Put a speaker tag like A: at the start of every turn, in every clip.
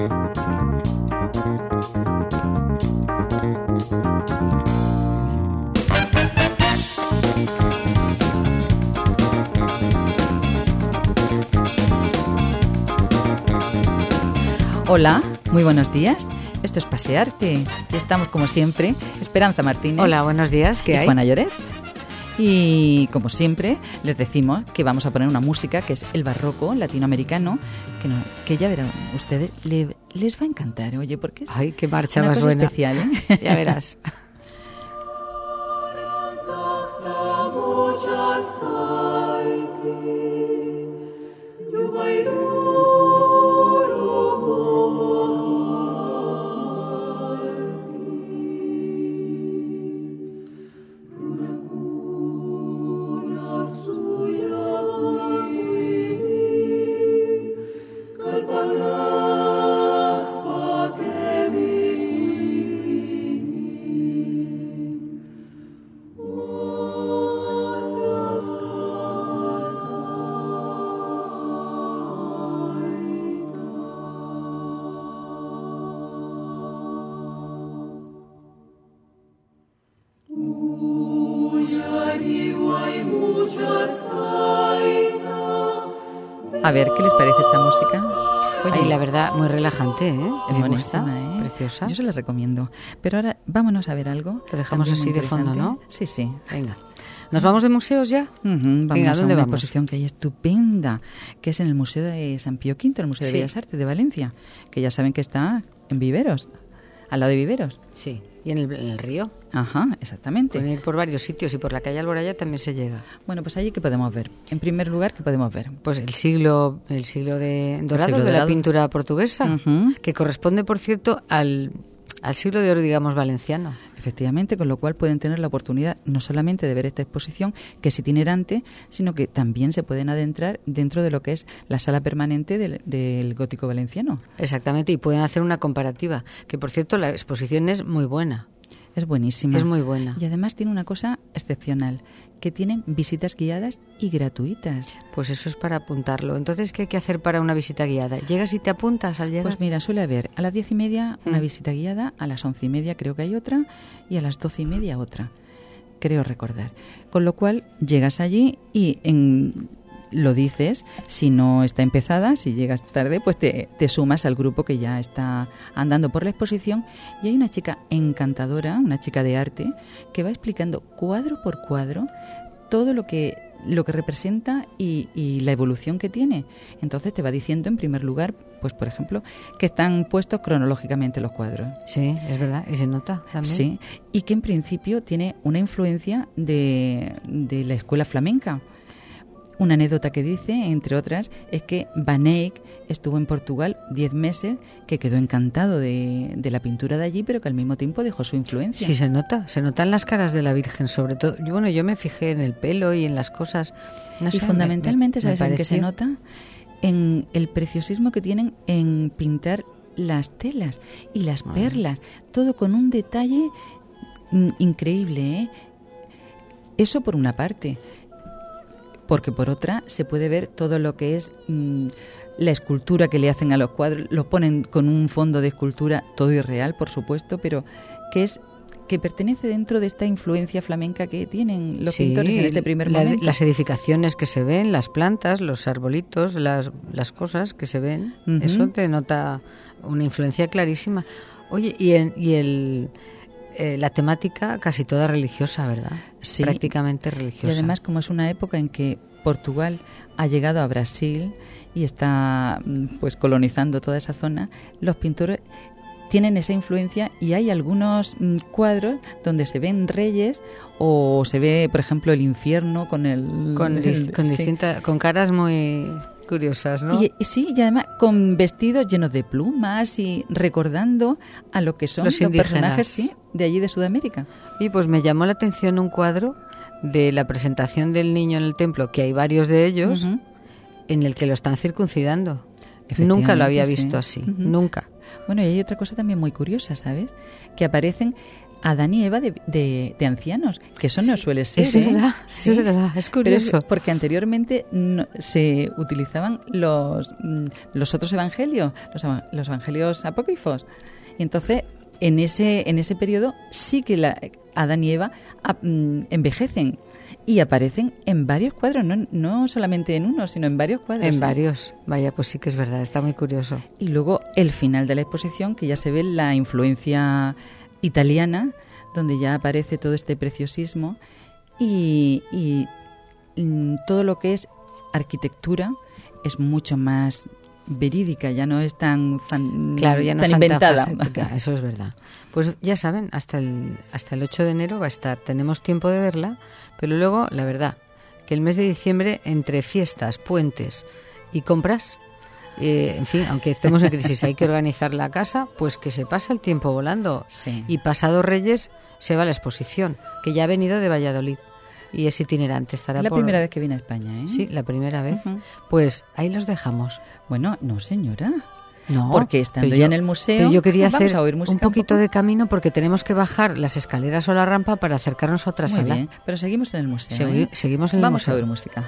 A: Hola, muy buenos días. Esto es Pasearte y estamos como siempre Esperanza Martínez.
B: Hola, buenos días. ¿Qué hay?
A: Juana Lloret. Y como siempre les decimos que vamos a poner una música que es el barroco latinoamericano, que ya verán ustedes, les va a encantar. Oye, porque es
B: ay, qué marcha
A: una
B: más
A: cosa
B: buena.
A: especial, ¿eh?
B: Ya verás.
A: A ver, ¿qué les parece esta música?
B: Oye, ay, la verdad, muy relajante, ¿eh?
A: Es
B: Me
A: buenísima,
B: gusta, preciosa.
A: Yo se la recomiendo. Pero ahora vámonos a ver algo.
B: Lo dejamos así de fondo, ¿no?
A: Sí, sí.
B: Venga. ¿Nos vamos de museos ya?
A: Vamos
B: Venga,
A: a
B: ¿dónde
A: una
B: vamos?
A: exposición que hay estupenda, que es en el Museo de San Pío V, el Museo de Bellas Artes de Valencia, que ya saben que está en Viveros, al lado de Viveros.
B: Sí, y en el río.
A: Ajá, exactamente.
B: Pueden ir por varios sitios y por la calle Alboraya también se llega.
A: Bueno, pues allí, ¿qué podemos ver? En primer lugar, ¿qué podemos ver?
B: Pues el siglo dorado de la pintura portuguesa, que corresponde, por cierto, al siglo de oro, digamos, valenciano.
A: Efectivamente, con lo cual pueden tener la oportunidad no solamente de ver esta exposición, que es itinerante, sino que también se pueden adentrar dentro de lo que es la sala permanente del gótico valenciano.
B: Exactamente, y pueden hacer una comparativa, que por cierto la exposición es muy buena.
A: Es buenísima.
B: Es muy buena.
A: Y además tiene una cosa excepcional, que tienen visitas guiadas y gratuitas.
B: Pues eso es para apuntarlo. Entonces, ¿qué hay que hacer para una visita guiada? ¿Llegas y te apuntas al llegar?
A: Pues mira, suele haber a las 10:30 una visita guiada, a las 11:30 creo que hay otra, y a las 12:30 otra, creo recordar. Con lo cual, llegas allí y lo dices, si no está empezada, si llegas tarde, pues te sumas al grupo que ya está andando por la exposición, y hay una chica encantadora, una chica de arte, que va explicando cuadro por cuadro todo lo que representa y la evolución que tiene. Entonces te va diciendo, en primer lugar, pues por ejemplo, que están puestos cronológicamente los cuadros.
B: Sí, es verdad, y se nota también.
A: Sí, y que en principio tiene una influencia de la escuela flamenca. Una anécdota que dice, entre otras, es que Van Eyck estuvo en Portugal 10 meses, que quedó encantado de la pintura de allí, pero que al mismo tiempo dejó su influencia.
B: Sí, se nota en las caras de la Virgen, sobre todo. Yo me fijé en el pelo y en las cosas. No sé,
A: fundamentalmente, ¿sabes en qué
B: pareció?
A: se nota? En el preciosismo que tienen en pintar las telas y las perlas, todo con un detalle increíble, ¿eh? Eso por una parte. Porque por otra se puede ver todo lo que es la escultura que le hacen a los cuadros. Los ponen con un fondo de escultura, todo irreal, por supuesto, pero que pertenece dentro de esta influencia flamenca que tienen los pintores en este primer momento.
B: Las edificaciones que se ven, las plantas, los arbolitos, las cosas que se ven, eso te nota una influencia clarísima. Oye, la temática casi toda religiosa, ¿verdad?
A: Sí.
B: Prácticamente religiosa.
A: Y además, como es una época en que Portugal ha llegado a Brasil y está pues colonizando toda esa zona, los pintores tienen esa influencia, y hay algunos cuadros donde se ven reyes o se ve, por ejemplo, el infierno
B: con caras muy curiosas, ¿no?
A: Y además con vestidos llenos de plumas y recordando a lo que son los personajes de allí de Sudamérica.
B: Y pues me llamó la atención un cuadro de la presentación del niño en el templo, que hay varios de ellos, en el que lo están circuncidando. Nunca lo había visto así, nunca.
A: Bueno, y hay otra cosa también muy curiosa, ¿sabes? Que aparecen Adán y Eva de ancianos, que eso no suele ser.
B: Es verdad, es verdad, es curioso.
A: Pero porque anteriormente no, se utilizaban los otros evangelios, los evangelios apócrifos. Y entonces, en ese periodo sí que Adán y Eva envejecen y aparecen en varios cuadros, no solamente en uno, sino en varios cuadros.
B: En varios, vaya, pues sí que es verdad, está muy curioso.
A: Y luego el final de la exposición, que ya se ve la influencia italiana, donde ya aparece todo este preciosismo y todo lo que es arquitectura es mucho más verídica, ya no es tan
B: ya no
A: tan inventada.
B: Eso es verdad. Pues ya saben, hasta el 8 de enero va a estar. Tenemos tiempo de verla, pero luego, la verdad, que el mes de diciembre, entre fiestas, puentes y compras, en fin, aunque estemos en crisis, hay que organizar la casa, pues que se pasa el tiempo volando.
A: Sí.
B: Y pasado Reyes se va a la exposición, que ya ha venido de Valladolid y es itinerante. Estará
A: Es la primera vez que viene a España, ¿eh?
B: Sí, la primera vez.
A: Uh-huh.
B: Pues ahí los dejamos.
A: Bueno, no, señora.
B: No,
A: porque estando ya en el museo,
B: pero yo quería hacer
A: un
B: poquito de camino porque tenemos que bajar las escaleras o la rampa para acercarnos a otra
A: Muy
B: sala.
A: Bien, pero seguimos en el museo.
B: Seguimos en el
A: Vamos
B: museo.
A: a oír música.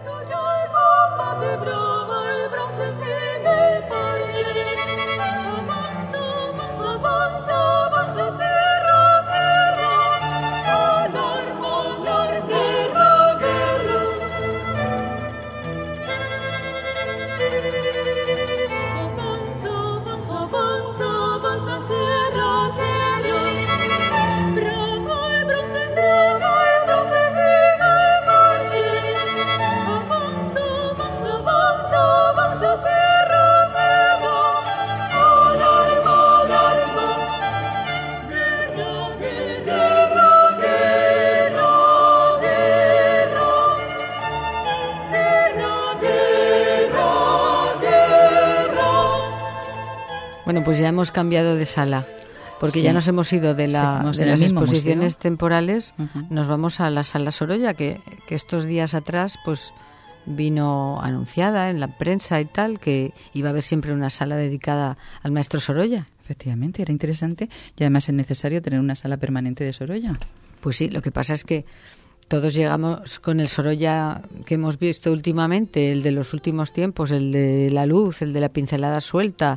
B: Bueno, pues ya hemos cambiado de sala, porque ya nos hemos ido de las exposiciones temporales, nos vamos a la sala Sorolla, que estos días atrás pues vino anunciada en la prensa y tal, que iba a haber siempre una sala dedicada al maestro Sorolla.
A: Efectivamente, era interesante y además es necesario tener una sala permanente de Sorolla.
B: Pues sí, lo que pasa es que todos llegamos con el Sorolla que hemos visto últimamente, el de los últimos tiempos, el de la luz, el de la pincelada suelta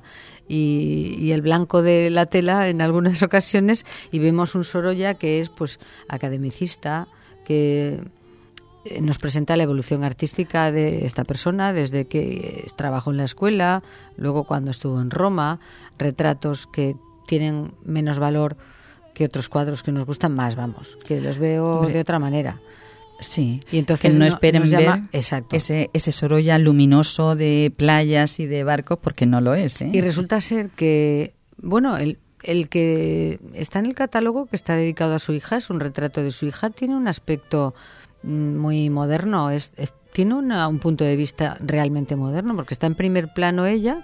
B: y el blanco de la tela en algunas ocasiones, y vemos un Sorolla que es pues academicista, que nos presenta la evolución artística de esta persona desde que trabajó en la escuela, luego cuando estuvo en Roma, retratos que tienen menos valor que otros cuadros que nos gustan más, vamos, que los veo de otra manera.
A: Sí,
B: y entonces
A: que no esperen ver
B: exacto,
A: ese Sorolla luminoso de playas y de barcos, porque no lo es, ¿eh?
B: Y resulta ser que, bueno, el que está en el catálogo, que está dedicado a su hija, es un retrato de su hija, tiene un aspecto muy moderno, tiene un punto de vista realmente moderno, porque está en primer plano ella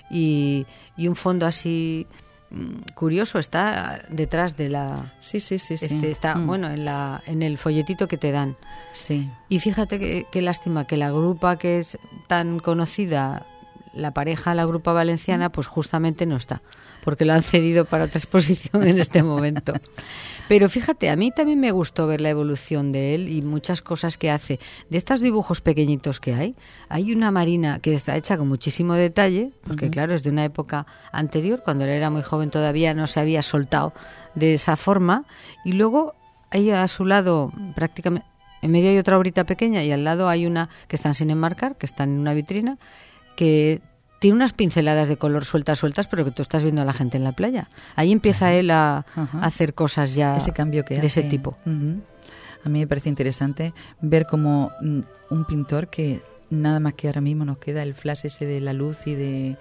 B: y un fondo así curioso está detrás de la
A: sí
B: está bueno en el folletito que te dan.
A: Sí.
B: Y fíjate qué lástima que la grupa que es tan conocida, la pareja, la grupa valenciana, pues justamente no está, porque lo han cedido para otra exposición en este momento. Pero fíjate, a mí también me gustó ver la evolución de él y muchas cosas que hace. De estos dibujos pequeñitos que hay una marina que está hecha con muchísimo detalle, porque claro, es de una época anterior, cuando él era muy joven todavía no se había soltado de esa forma, y luego ahí a su lado, prácticamente, en medio hay otra horita pequeña y al lado hay una que están sin enmarcar, que están en una vitrina, que tiene unas pinceladas de color sueltas, pero que tú estás viendo a la gente en la playa. Ahí empieza él a hacer cosas ya
A: ese cambio que
B: de
A: hace.
B: Ese tipo.
A: A mí me parece interesante ver como un pintor que nada más que ahora mismo nos queda el flash ese de la luz y de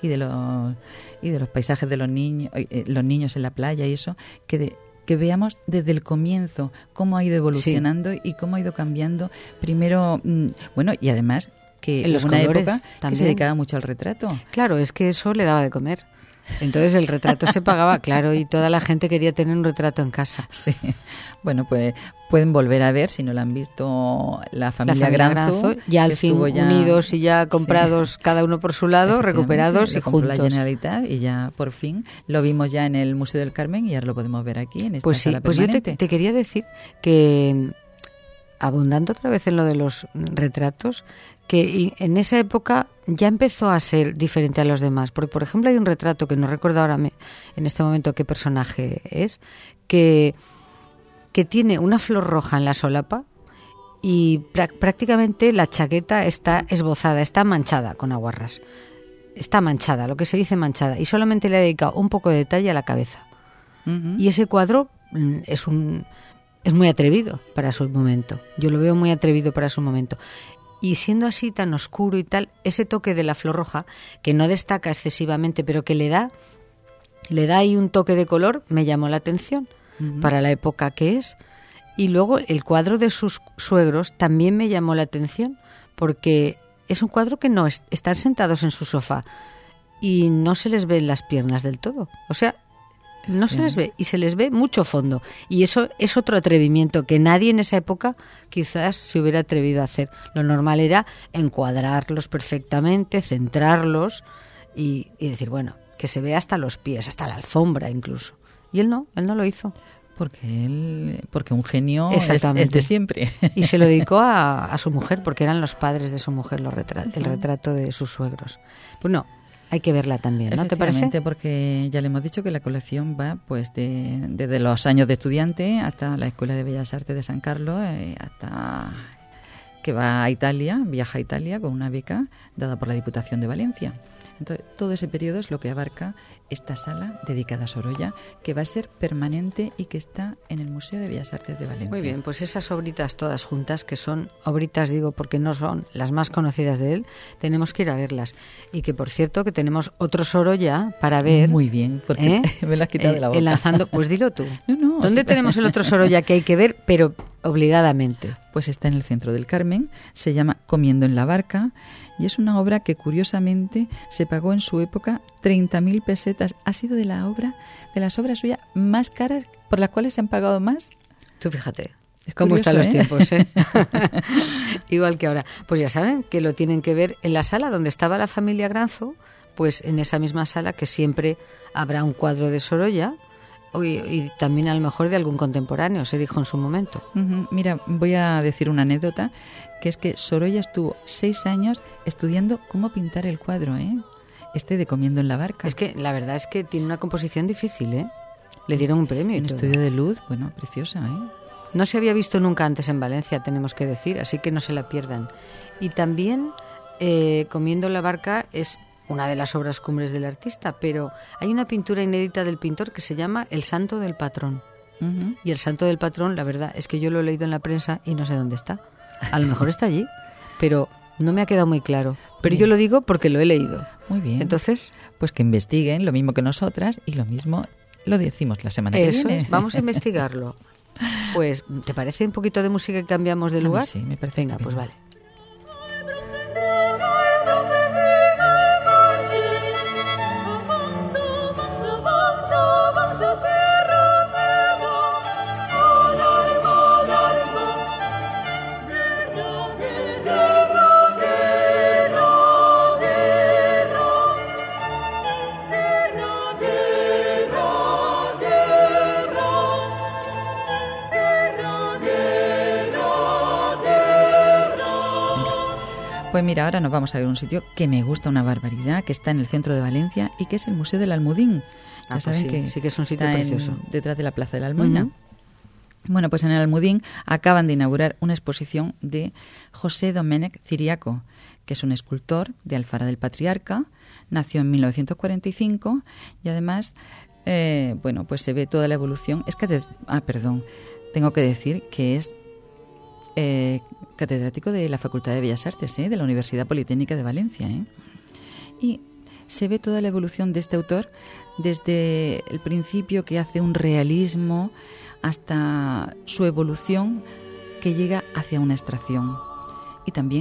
A: los paisajes de los niños en la playa y eso, que veamos desde el comienzo cómo ha ido evolucionando y cómo ha ido cambiando. Primero, bueno, y además que en
B: los
A: una
B: colores,
A: época
B: también
A: que se dedicaba mucho al retrato.
B: Claro, es que eso le daba de comer. Entonces el retrato se pagaba, claro, y toda la gente quería tener un retrato en casa.
A: Sí. Bueno, pues pueden volver a ver, si no lo han visto, la familia Granzo,
B: ya al fin unidos y ya comprados, sí, cada uno por su lado, recuperados y juntos.
A: La Generalitat, y ya por fin lo vimos ya en el Museo del Carmen y ahora lo podemos ver aquí en esta sala permanente.
B: Pues yo te quería decir que, abundando otra vez en lo de los retratos, que en esa época ya empezó a ser diferente a los demás. Porque, por ejemplo, hay un retrato que no recuerdo ahora en este momento qué personaje es, que tiene una flor roja en la solapa y prácticamente la chaqueta está esbozada, está manchada con aguarrás. Está manchada, lo que se dice manchada, y solamente le ha dedicado un poco de detalle a la cabeza. Uh-huh. Y ese cuadro es muy atrevido para su momento. Yo lo veo muy atrevido para su momento. Y siendo así tan oscuro y tal, ese toque de la flor roja, que no destaca excesivamente, pero que le da ahí un toque de color, me llamó la atención para la época que es. Y luego el cuadro de sus suegros también me llamó la atención, porque es un cuadro que no están sentados en su sofá y no se les ven las piernas del todo. O sea, no se les ve, y se les ve mucho fondo. Y eso es otro atrevimiento que nadie en esa época quizás se hubiera atrevido a hacer. Lo normal era encuadrarlos perfectamente, centrarlos y decir, bueno, que se vea hasta los pies, hasta la alfombra incluso. Y él no lo hizo.
A: Porque un genio es de siempre.
B: Y se lo dedicó a su mujer, porque eran los padres de su mujer el retrato de sus suegros. Pues no, hay que verla también, ¿no te parece?
A: Porque ya le hemos dicho que la colección va pues desde los años de estudiante hasta la Escuela de Bellas Artes de San Carlos, hasta que va a Italia, viaja a Italia con una beca dada por la Diputación de Valencia. Entonces, todo ese periodo es lo que abarca esta sala dedicada a Sorolla, que va a ser permanente y que está en el Museo de Bellas Artes de Valencia.
B: Muy bien, pues esas obritas todas juntas, que son obritas, digo, porque no son las más conocidas de él, tenemos que ir a verlas. Y que, por cierto, que tenemos otro Sorolla para ver.
A: Muy bien, porque me lo has quitado de la boca.
B: Enlazando, pues dilo tú. No, ¿dónde tenemos el otro Sorolla que hay que ver, pero obligadamente?
A: Pues está en el centro del Carmen, se llama Comiendo en la barca, y es una obra que curiosamente se pagó en su época 30.000 pesetas. Ha sido de las obras suyas más caras, por las cuales se han pagado más.
B: Tú fíjate cómo están los tiempos, ¿eh? Igual que ahora. Pues ya saben que lo tienen que ver en la sala donde estaba la familia Granzo, pues en esa misma sala que siempre habrá un cuadro de Sorolla. Y también a lo mejor de algún contemporáneo, se dijo en su momento.
A: Mira, voy a decir una anécdota, que es que Sorolla estuvo 6 años estudiando cómo pintar el cuadro, de Comiendo en la barca.
B: Es que la verdad es que tiene una composición difícil, Le dieron un premio.
A: En estudio de luz, bueno, preciosa,
B: No se había visto nunca antes en Valencia, tenemos que decir, así que no se la pierdan. Y también Comiendo en la barca es una de las obras cumbres del artista, pero hay una pintura inédita del pintor que se llama El Santo del Patrón. Uh-huh. Y el Santo del Patrón, la verdad, es que yo lo he leído en la prensa y no sé dónde está. A lo mejor está allí, pero no me ha quedado muy claro. Pero yo lo digo porque lo he leído.
A: Muy bien.
B: Entonces,
A: pues que investiguen lo mismo que nosotras y lo mismo lo decimos la semana que viene.
B: Eso, vamos a investigarlo. Pues, ¿te parece un poquito de música y cambiamos de lugar?
A: Sí, me parece.
B: Venga, pues vale.
A: Pues mira, ahora nos vamos a ver un sitio que me gusta una barbaridad, que está en el centro de Valencia y que es el Museo del Almudín.
B: Ya saben sí que es un sitio precioso.
A: Detrás de la Plaza de la Almoina. Uh-huh. Bueno, pues en el Almudín acaban de inaugurar una exposición de José Domènech Ciriaco, que es un escultor de Alfara del Patriarca, nació en 1945 y además, pues se ve toda la evolución. Tengo que decir que es catedrático de la Facultad de Bellas Artes, de la Universidad Politécnica de Valencia. Y se ve toda la evolución de este autor desde el principio, que hace un realismo, hasta su evolución que llega hacia una abstracción. Y también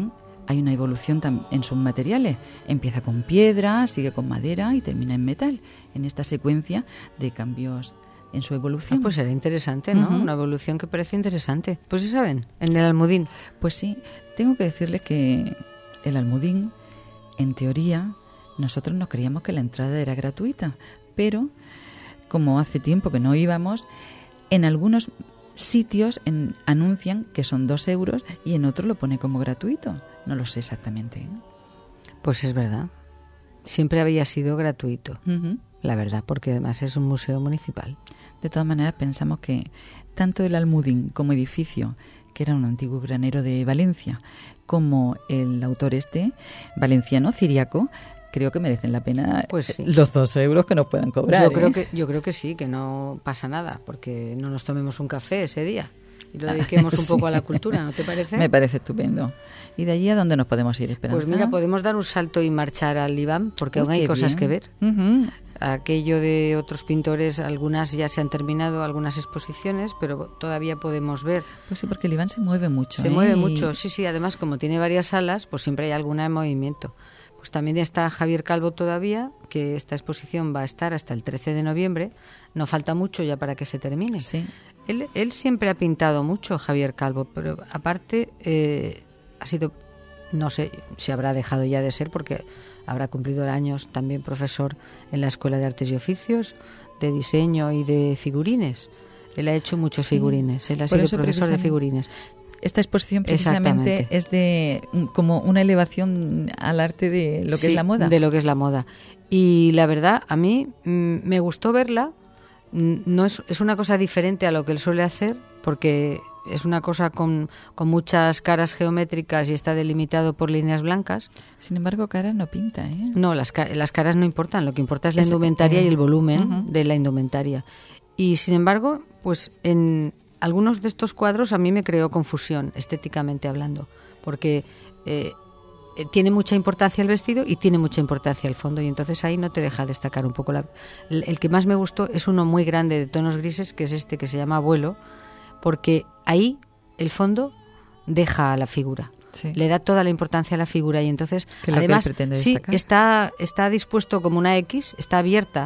A: hay una evolución en sus materiales. Empieza con piedra, sigue con madera y termina en metal, en esta secuencia de cambios en su evolución.
B: Pues era interesante, ¿no? Una evolución que parece interesante. Pues sí saben, en el Almudín.
A: Pues sí, tengo que decirles que el Almudín, en teoría, nosotros nos creíamos que la entrada era gratuita, pero como hace tiempo que no íbamos, en algunos sitios anuncian que son 2 euros y en otros lo pone como gratuito. No lo sé exactamente, ¿eh?
B: Pues es verdad. Siempre había sido gratuito, la verdad, porque además es un museo municipal.
A: De todas maneras, pensamos que tanto el Almudín como edificio, que era un antiguo granero de Valencia, como el autor valenciano, Ciriaco, creo que merecen la pena los 2 euros que nos puedan cobrar.
B: Yo creo que sí, que no pasa nada, porque no nos tomemos un café ese día y lo dediquemos un poco a la cultura, ¿no te parece?
A: Me parece estupendo. ¿Y de allí a dónde nos podemos ir, Esperanza?
B: Pues mira, podemos dar un salto y marchar al Iván, porque aún hay cosas que ver. Aquello de otros pintores, algunas ya se han terminado, algunas exposiciones, pero todavía podemos ver.
A: Pues sí, porque el Iván se mueve mucho.
B: Se mueve mucho, sí, además como tiene varias salas, pues siempre hay alguna en movimiento. Pues también está Javier Calvo todavía, que esta exposición va a estar hasta el 13 de noviembre. No falta mucho ya para que se termine.
A: Sí.
B: Él siempre ha pintado mucho, Javier Calvo, pero aparte ha sido, no sé si habrá dejado ya de ser, porque habrá cumplido años también profesor en la Escuela de Artes y Oficios, de diseño y de figurines. Él ha hecho muchos figurines, él ha sido profesor de figurines.
A: Esta exposición precisamente es de como una elevación al arte de lo que es la moda.
B: De lo que es la moda. Y la verdad, a mí me gustó verla. No es una cosa diferente a lo que él suele hacer, porque es una cosa con muchas caras geométricas y está delimitado por líneas blancas.
A: Sin embargo, caras no pinta, ¿eh?
B: No, las caras no importan. Lo que importa es la indumentaria y el volumen de la indumentaria. Y sin embargo, pues en algunos de estos cuadros a mí me creó confusión, estéticamente hablando, porque tiene mucha importancia el vestido y tiene mucha importancia el fondo, y entonces ahí no te deja destacar un poco. El que más me gustó es uno muy grande de tonos grises, que es este que se llama Abuelo, porque ahí el fondo deja a la figura. Sí. Le da toda la importancia a la figura, y entonces además sí, está dispuesto como una X, está abierta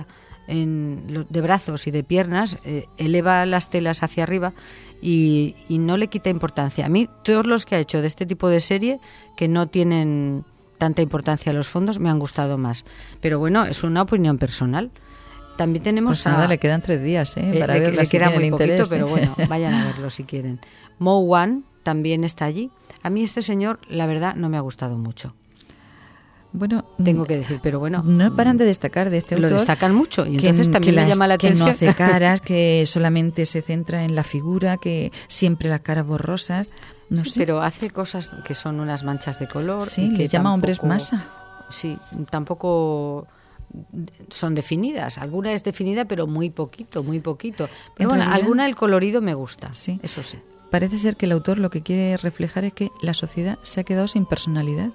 B: de brazos y de piernas, eleva las telas hacia arriba y no le quita importancia. A mí todos los que ha hecho de este tipo de serie, que no tienen tanta importancia a los fondos, me han gustado más, pero bueno, es una opinión personal. También tenemos
A: pues nada, le quedan 3 días para verla,
B: le queda muy
A: interés,
B: poquito, pero bueno, vayan a verlo si quieren. Mo Wan también está allí. A mí este señor, la verdad, no me ha gustado mucho.
A: Bueno,
B: tengo que decir, pero bueno,
A: no paran de destacar de este autor.
B: Lo destacan mucho, y entonces también me llama la atención.
A: Que no hace caras, que solamente se centra en la figura, que siempre las caras borrosas. No sé.
B: Pero hace cosas que son unas manchas de color.
A: Sí, les llama hombres masa.
B: Sí, tampoco son definidas. Alguna es definida, pero muy poquito. Pero bueno, alguna el colorido me gusta, sí, eso sí.
A: Parece ser que el autor lo que quiere reflejar es que la sociedad se ha quedado sin personalidad.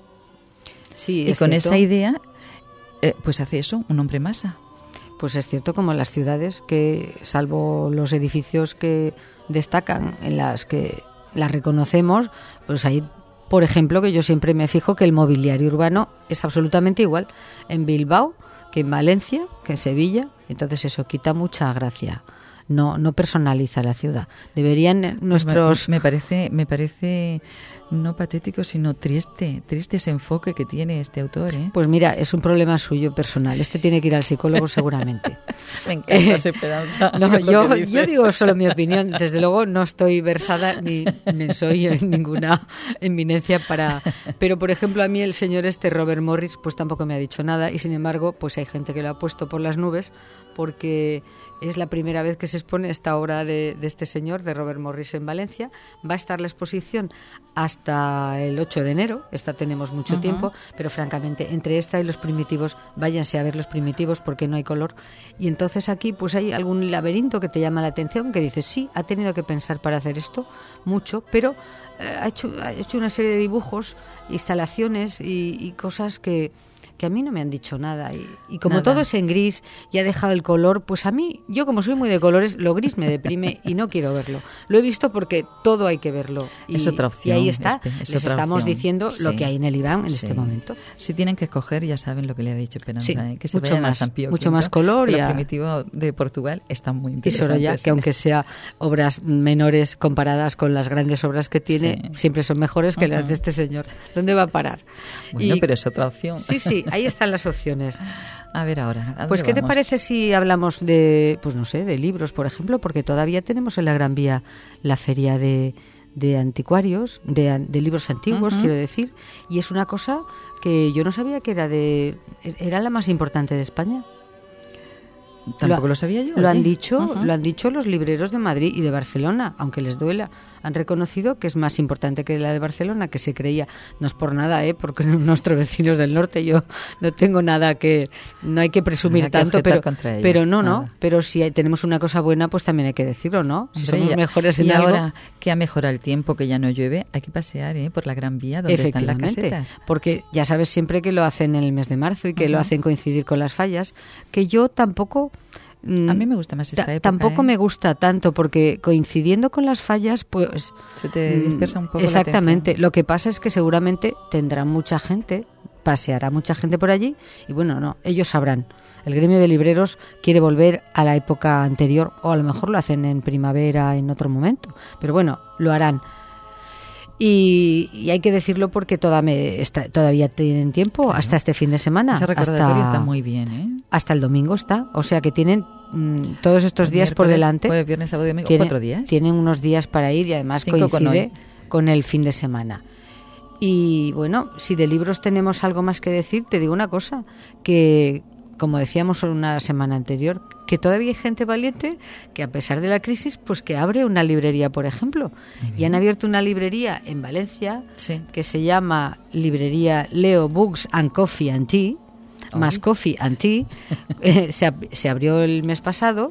B: Sí,
A: y con esa idea, pues hace eso, un hombre masa.
B: Pues es cierto, como las ciudades, que salvo los edificios que destacan, en las que las reconocemos, pues hay, por ejemplo, que yo siempre me fijo que el mobiliario urbano es absolutamente igual en Bilbao que en Valencia, que en Sevilla. Entonces eso quita mucha gracia. No personaliza la ciudad. Deberían nuestros...
A: Me parece no patético, sino triste ese enfoque que tiene este autor, ¿eh?
B: Pues mira, es un problema suyo personal. Tiene que ir al psicólogo seguramente.
A: Me encanta esa esperanza.
B: No, yo digo solo mi opinión. Desde luego no estoy versada ni soy en ninguna eminencia para... Pero, por ejemplo, a mí el señor Robert Morris, pues tampoco me ha dicho nada, y sin embargo, pues hay gente que lo ha puesto por las nubes, porque es la primera vez que se expone esta obra de este señor, de Robert Morris, en Valencia. Va a estar la exposición hasta el 8 de enero, tenemos mucho tiempo, pero francamente, entre esta y los primitivos, váyanse a ver los primitivos porque no hay color. Y entonces aquí pues hay algún laberinto que te llama la atención, que dices, sí, ha tenido que pensar para hacer esto, mucho, pero ha hecho una serie de dibujos, instalaciones y cosas que que a mí no me han dicho nada. Y como
A: Nada.
B: todo es en gris y ha dejado el color, pues a mí, yo como soy muy de colores, lo gris me deprime y no quiero verlo. Lo he visto porque todo hay que verlo. Y,
A: Es otra opción.
B: Y ahí está.
A: Es
B: Les
A: otra
B: estamos
A: opción.
B: diciendo lo
A: Sí.
B: que hay en el IBAN en
A: Sí.
B: este momento.
A: Si tienen que escoger, ya saben lo que le ha dicho Esperanza,
B: Sí,
A: que se
B: mucho
A: vayan a
B: más,
A: San Pío
B: mucho
A: V,
B: más color
A: que
B: y
A: los
B: a-
A: primitivos de Portugal están muy
B: Y
A: interesantes.
B: Sorolla, que aunque sea obras menores comparadas con las grandes obras que tiene,
A: Sí.
B: siempre son mejores que las
A: Ujú.
B: de este señor. ¿Dónde va a parar?
A: Bueno,
B: Y-
A: pero es otra opción.
B: Sí, sí, ahí están las opciones.
A: A ver ahora. ¿a
B: Pues,
A: dónde
B: ¿qué te
A: vamos?
B: parece si hablamos de, pues no sé, de libros, por ejemplo? Porque todavía tenemos en la Gran Vía la feria de anticuarios, de libros antiguos,
A: Ujú.
B: quiero decir, y es una cosa que yo no sabía que era la más importante de España.
A: Tampoco lo sabía yo.
B: Lo han
A: oye.
B: dicho,
A: Ujú.
B: lo han dicho los libreros de Madrid y de Barcelona, aunque les duela. Han reconocido que es más importante que la de Barcelona, que se creía. No es por nada, porque nuestros vecinos del norte, yo no tengo nada que, no hay que presumir
A: Nada que
B: tanto,
A: objetar
B: pero,
A: contra ellos,
B: pero no,
A: nada.
B: pero si tenemos una cosa buena, pues también hay que decirlo, ¿no? Si
A: Hombre,
B: somos
A: ya-
B: mejores en
A: y
B: algo,
A: ahora que ha mejorado el tiempo, que ya no llueve, hay que pasear por la Gran Vía donde están las
B: efectivamente,
A: casetas.
B: porque ya sabes siempre que lo hacen en el mes de marzo y que lo
A: Ujú.
B: hacen coincidir con las fallas, que yo tampoco...
A: A mí me gusta más esta época.
B: Tampoco
A: ¿eh?
B: me gusta tanto porque coincidiendo con las fallas, pues...
A: Se te dispersa un poco
B: Exactamente.
A: la atención.
B: Lo que pasa es que seguramente tendrá mucha gente, paseará mucha gente por allí y bueno, no, ellos sabrán. El gremio de libreros quiere volver a la época anterior o a lo mejor lo hacen en primavera, en otro momento. Pero bueno, lo harán. Y hay que decirlo porque todavía tienen tiempo
A: Claro.
B: hasta este fin de semana.
A: Ese recordatorio
B: hasta,
A: está muy bien, ¿eh?
B: hasta el domingo está. O sea que tienen todos estos días por
A: Miércoles,
B: delante.
A: Jueves, viernes, sábado y domingo.
B: Tienen-
A: 4 días.
B: Tienen unos días para ir y además
A: 5 con
B: coincide
A: hoy.
B: con el fin de semana. Y bueno, si de libros tenemos algo más que decir, te digo una cosa, que como decíamos una semana anterior, que todavía hay gente valiente que a pesar de la crisis, pues que abre una librería, por ejemplo. Y han abierto una librería en Valencia
A: Sí.
B: que se llama Librería Leo Books and Coffee and Tea, más
A: Ay.
B: Coffee and Tea. Se abrió el mes pasado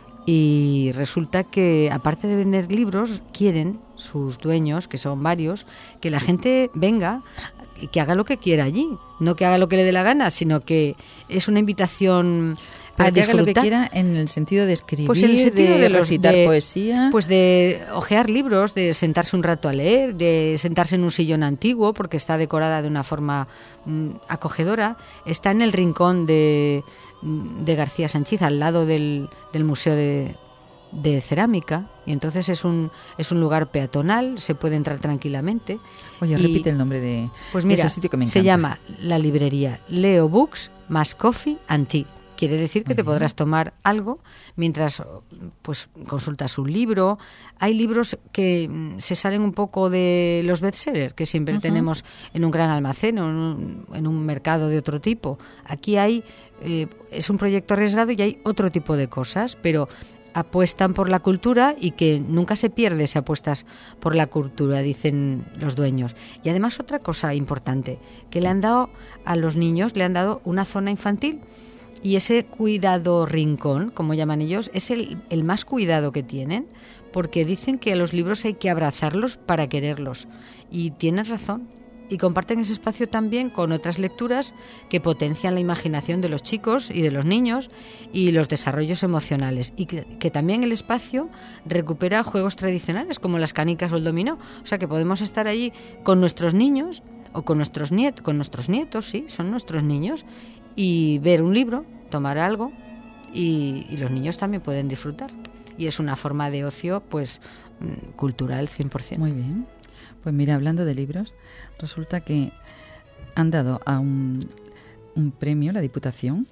B: y resulta que aparte de vender libros, quieren sus dueños, que son varios, que la gente venga y que haga lo que quiera allí, no que haga lo que le dé la gana, sino que es una invitación
A: Pero
B: a
A: que haga lo que
B: disfrutar.
A: quiera en el sentido de escribir,
B: Pues en el sentido de
A: recitar poesía.
B: Pues de hojear libros, de sentarse un rato a leer, de sentarse en un sillón antiguo, porque está decorada de una forma acogedora. Está en el rincón de García Sanchiz, al lado del Museo de Cerámica, y entonces es un lugar peatonal, se puede entrar tranquilamente.
A: Oye,
B: y-
A: repite el nombre de,
B: Pues
A: de
B: mira,
A: ese sitio que me
B: se
A: encanta.
B: llama la librería Leo Books más Coffee and Tea. Quiere decir que
A: Muy
B: te
A: bien.
B: podrás tomar algo mientras pues consultas un libro. Hay libros que se salen un poco de los bestsellers que siempre
A: Ujú.
B: tenemos en un gran almacén o en un mercado de otro tipo. Aquí hay es un proyecto arriesgado y hay otro tipo de cosas, pero apuestan por la cultura y que nunca se pierde si apuestas por la cultura, dicen los dueños. Y además otra cosa importante, que le han dado a los niños, le han dado una zona infantil y ese cuidado rincón, como llaman ellos, es el más cuidado que tienen, porque dicen que a los libros hay que abrazarlos para quererlos. Y tienen razón. Y comparten ese espacio también con otras lecturas que potencian la imaginación de los chicos y de los niños y los desarrollos emocionales. Y que también el espacio recupera juegos tradicionales como las canicas o el dominó. O sea que podemos estar allí con nuestros niños o con nuestros nietos, sí, son nuestros niños, y ver un libro, tomar algo y los niños también pueden disfrutar. Y es una forma de ocio pues cultural 100%.
A: Muy bien. Pues mira, hablando de libros, resulta que han dado a un premio, la Diputación,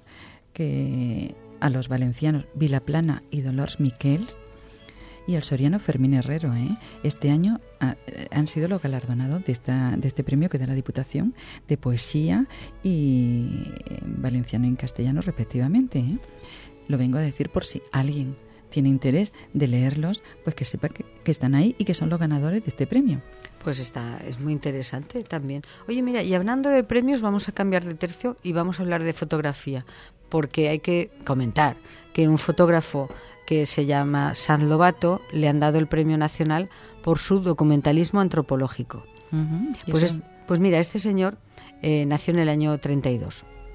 A: que a los valencianos Vilaplana y Dolors Miquels y al soriano Fermín Herrero. Este año han sido los galardonados de este premio que da la Diputación de poesía y valenciano y en castellano respectivamente. Lo vengo a decir por si alguien tiene interés de leerlos, pues que sepa que están ahí y que son los ganadores de este premio.
B: Pues es muy interesante también. Oye, mira, y hablando de premios, vamos a cambiar de tercio y vamos a hablar de fotografía, porque hay que comentar que un fotógrafo que se llama Sanz Lobato le han dado el Premio Nacional por su documentalismo antropológico.
A: Uh-huh.
B: Pues mira, este señor nació en el año 32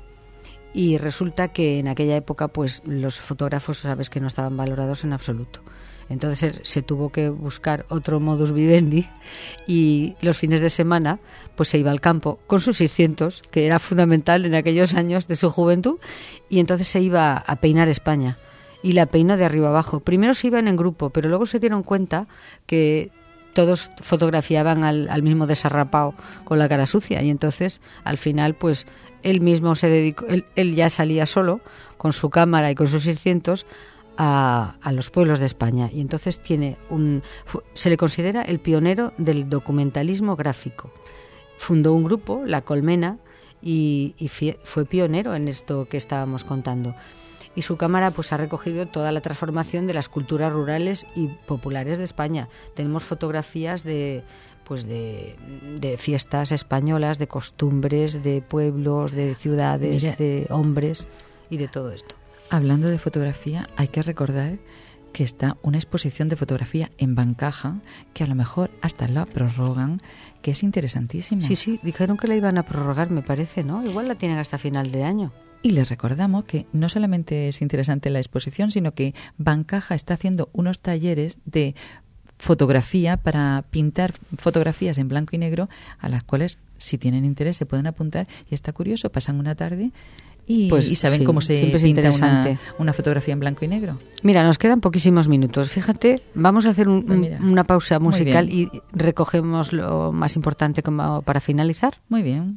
B: y resulta que en aquella época pues los fotógrafos, sabes que no estaban valorados en absoluto. Entonces se tuvo que buscar otro modus vivendi y los fines de semana pues se iba al campo con sus 600, que era fundamental en aquellos años de su juventud, y entonces se iba a peinar España y la peinó de arriba abajo. Primero se iban en grupo, pero luego se dieron cuenta que todos fotografiaban al mismo desarrapado con la cara sucia, y entonces al final pues él mismo se dedicó, él ya salía solo con su cámara y con sus 600 a los pueblos de España, y entonces se le considera el pionero del documentalismo gráfico. Fundó un grupo, La Colmena, y fue pionero en esto que estábamos contando. Y su cámara pues ha recogido toda la transformación de las culturas rurales y populares de España. Tenemos fotografías de fiestas españolas, de costumbres, de pueblos, de ciudades, de hombres y de todo esto.
A: Hablando de fotografía, hay que recordar que está una exposición de fotografía en Bancaja, que a lo mejor hasta la prorrogan, que es interesantísima.
B: Sí, dijeron que la iban a prorrogar, me parece, ¿no? Igual la tienen hasta final de año.
A: Y les recordamos que no solamente es interesante la exposición, sino que Bancaja está haciendo unos talleres de fotografía para pintar fotografías en blanco y negro, a las cuales, si tienen interés, se pueden apuntar, y está curioso, pasan una tarde y saben cómo se pinta una fotografía en blanco y negro.
B: Mira, nos quedan poquísimos minutos. Fíjate, vamos a hacer una pausa musical y recogemos lo más importante como para finalizar.
A: Muy bien.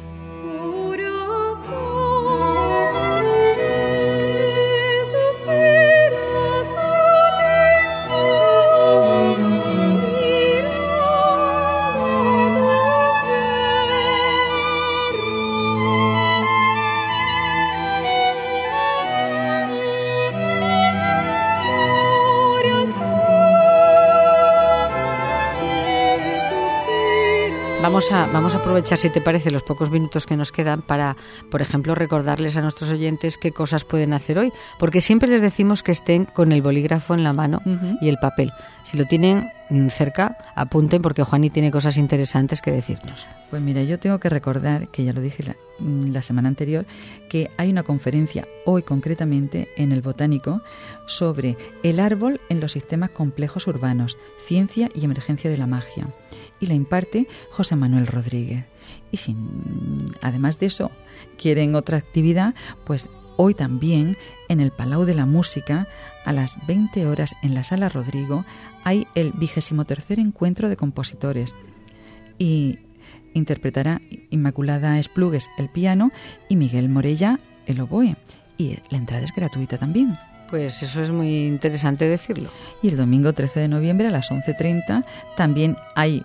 B: Vamos a aprovechar, si te parece, los pocos minutos que nos quedan para, por ejemplo, recordarles a nuestros oyentes qué cosas pueden hacer hoy, porque siempre les decimos que estén con el bolígrafo en la mano y el papel. Si lo tienen cerca, apunten, porque Juani tiene cosas interesantes que decirnos.
A: Pues mira, yo tengo que recordar, que ya lo dije la semana anterior, que hay una conferencia hoy concretamente en el Botánico sobre el árbol en los sistemas complejos urbanos, ciencia y emergencia de la magia. Y la imparte José Manuel Rodríguez. Y si además de eso quieren otra actividad, pues hoy también en el Palau de la Música, a las 20 horas en la Sala Rodrigo, hay el 23º encuentro de compositores. Y interpretará Inmaculada Esplugues el piano y Miguel Morella el oboe. Y la entrada es gratuita también.
B: Pues eso es muy interesante decirlo.
A: Y el domingo 13 de noviembre a las 11:30 también hay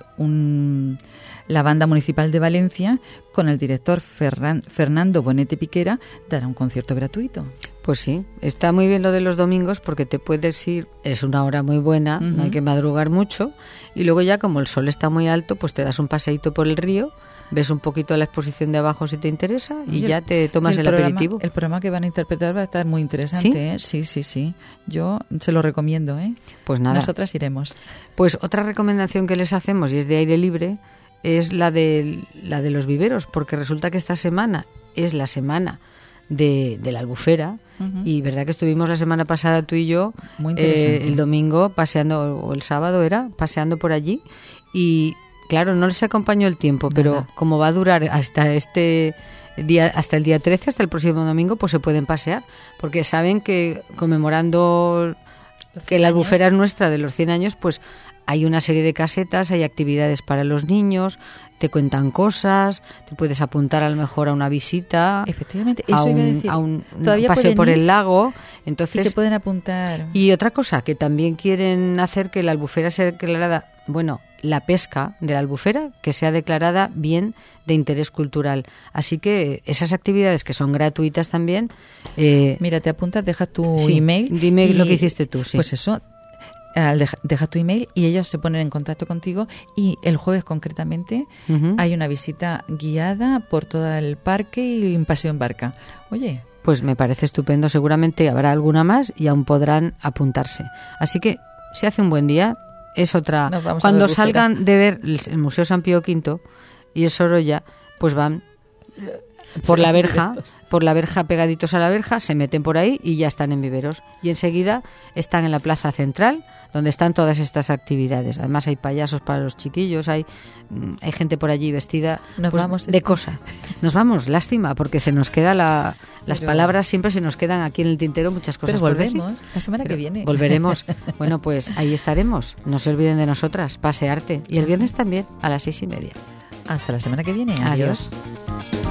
A: la Banda Municipal de Valencia, con el director Fernando Bonete Piquera, dará un concierto gratuito.
B: Pues sí, está muy bien lo de los domingos, porque te puedes ir, es una hora muy buena, no hay que madrugar mucho, y luego ya como el sol está muy alto, pues te das un paseíto por el río, ves un poquito la exposición de abajo si te interesa y ya te tomas el aperitivo.
A: El programa que van a interpretar va a estar muy interesante. ¿Sí? Sí. Yo se lo recomiendo.
B: Pues nada.
A: Nosotras iremos.
B: Pues otra recomendación que les hacemos, y es de aire libre, es la de los viveros, porque resulta que esta semana es la semana de la Albufera, y verdad que estuvimos la semana pasada tú y yo,
A: muy interesante,
B: el domingo paseando, o el sábado paseando por allí, y claro, no les acompañó el tiempo, pero como va a durar hasta el día 13, hasta el próximo domingo, pues se pueden pasear, porque saben que conmemorando que la Albufera es nuestra de los 100 años, pues hay una serie de casetas, hay actividades para los niños, te cuentan cosas, te puedes apuntar a lo mejor a una visita.
A: Efectivamente, eso iba a decir.
B: A un paseo por el lago. Entonces,
A: y se pueden apuntar.
B: Y otra cosa, que también quieren hacer que la Albufera sea declarada, la pesca de la Albufera, que sea declarada bien de interés cultural. Así que esas actividades que son gratuitas también.
A: Mira, te apuntas, dejas tu email.
B: Dime lo que hiciste tú, sí.
A: Pues eso. Deja tu email y ellos se ponen en contacto contigo, y el jueves concretamente hay una visita guiada por todo el parque y un paseo en barca. Oye,
B: pues me parece estupendo. Seguramente habrá alguna más y aún podrán apuntarse. Así que se hace un buen día. Es otra. Cuando salgan de ver el Museo San Pío V y el Sorolla, pues van por la verja, pegaditos a la verja, se meten por ahí y ya están en Viveros. Y enseguida están en la plaza central, donde están todas estas actividades. Además hay payasos para los chiquillos, hay gente por allí vestida de cosa. Nos vamos, lástima, porque se nos queda las palabras siempre se nos quedan aquí en el tintero, muchas cosas.
A: Pero volvemos la semana que viene.
B: Volveremos. Bueno, pues ahí estaremos. No se olviden de nosotras, Pasearte. Y el viernes también, a las 6:30.
A: Hasta la semana que viene.
B: Adiós.
A: Adiós.